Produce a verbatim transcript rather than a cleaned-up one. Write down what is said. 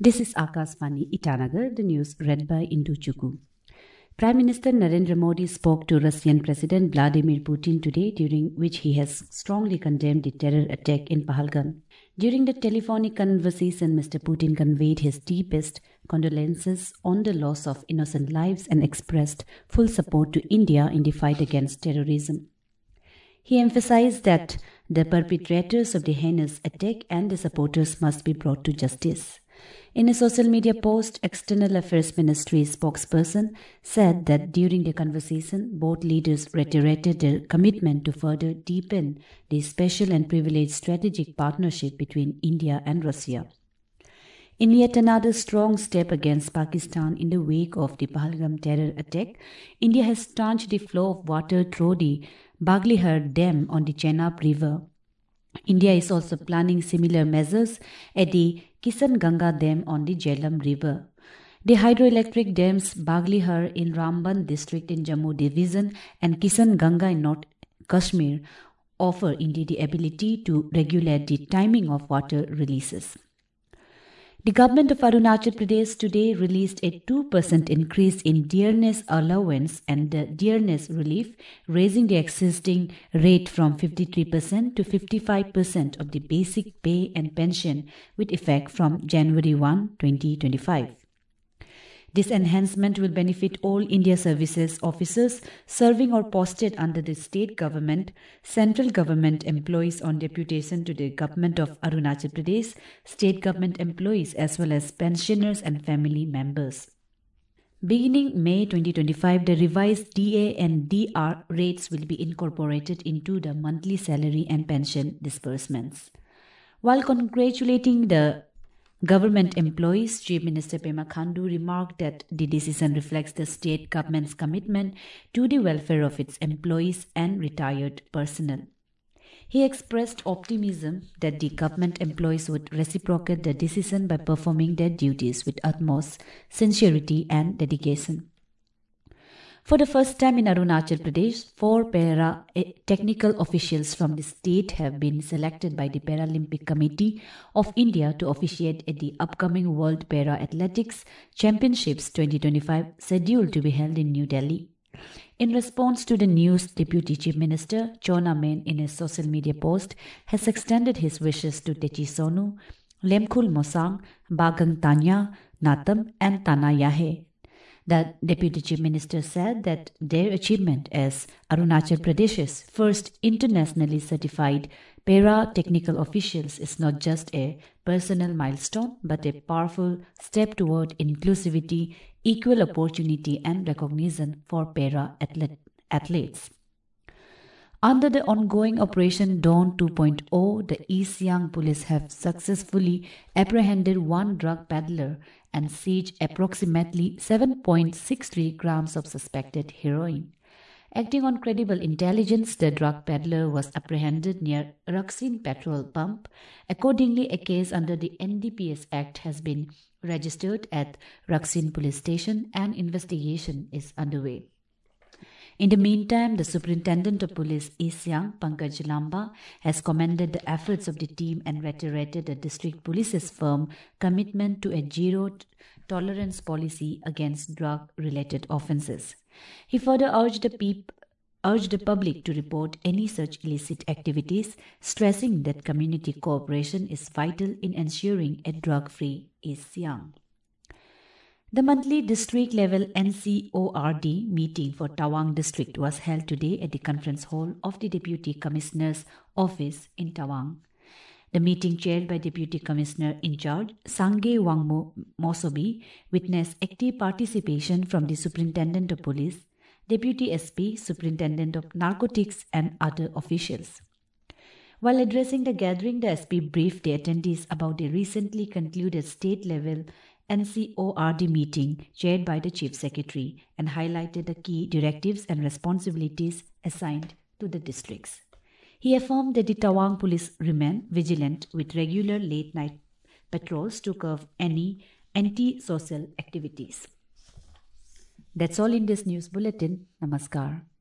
This is Akashvani Itanagar, the news read by Indu Chukwu. Prime Minister Narendra Modi spoke to Russian President Vladimir Putin today, during which he has strongly condemned the terror attack in Pahalgam. During the telephonic conversation, Mister Putin conveyed his deepest condolences on the loss of innocent lives and expressed full support to India in the fight against terrorism. He emphasized that the perpetrators of the heinous attack and the supporters must be brought to justice. In a social media post, External Affairs Ministry spokesperson said that during the conversation, both leaders reiterated their commitment to further deepen the special and privileged strategic partnership between India and Russia. In yet another strong step against Pakistan in the wake of the Pahalgam terror attack, India has stanched the flow of water through the Baglihar Dam on the Chenab River. India is also planning similar measures at the Kisan Ganga Dam on the Jhelum River. The hydroelectric dams Baglihar in Ramban district in Jammu division and Kisan Ganga in North Kashmir offer India the ability to regulate the timing of water releases. The government of Arunachal Pradesh today released a two percent increase in dearness allowance and the dearness relief, raising the existing rate from fifty-three percent to fifty-five percent of the basic pay and pension with effect from January first, twenty twenty-five. This enhancement will benefit all India Services officers serving or posted under the state government, central government employees on deputation to the government of Arunachal Pradesh, state government employees as well as pensioners and family members. Beginning May twenty twenty-five, the revised D A and D R rates will be incorporated into the monthly salary and pension disbursements. While congratulating the government employees, Chief Minister Pema Khandu remarked that the decision reflects the state government's commitment to the welfare of its employees and retired personnel. He expressed optimism that the government employees would reciprocate the decision by performing their duties with utmost sincerity and dedication. For the first time in Arunachal Pradesh, four para-technical officials from the state have been selected by the Paralympic Committee of India to officiate at the upcoming World Para-Athletics Championships twenty twenty-five, scheduled to be held in New Delhi. In response to the news, Deputy Chief Minister Chona Main, in a social media post, has extended his wishes to Techi Sonu, Lemkhul Mosang, Bagang Tanya, Natam and Tana Yahe. The Deputy Chief Minister said that their achievement as Arunachal Pradesh's first internationally certified para-technical officials is not just a personal milestone but a powerful step toward inclusivity, equal opportunity and recognition for para-athletes. Under the ongoing Operation Dawn two point oh, the East Siang police have successfully apprehended one drug peddler and seized approximately seven point six three grams of suspected heroin. Acting on credible intelligence, the drug peddler was apprehended near Raksin petrol pump. Accordingly, a case under the N D P S Act has been registered at Raksin police station and investigation is underway. In the meantime, the Superintendent of Police East Siang, Pankaj Lamba, has commended the efforts of the team and reiterated the district police's firm commitment to a zero-tolerance policy against drug-related offences. He further urged the, peop- urged the public to report any such illicit activities, stressing that community cooperation is vital in ensuring a drug-free East Siang. The monthly district-level N C O R D meeting for Tawang district was held today at the conference hall of the Deputy Commissioner's office in Tawang. The meeting, chaired by Deputy Commissioner in charge Sangye Wangmo Mosobi, witnessed active participation from the Superintendent of Police, Deputy S P, Superintendent of Narcotics and other officials. While addressing the gathering, the S P briefed the attendees about the recently concluded state-level N C O R D meeting chaired by the Chief Secretary and highlighted the key directives and responsibilities assigned to the districts. He affirmed that the Tawang police remain vigilant with regular late-night patrols to curb any anti-social activities. That's all in this news bulletin. Namaskar.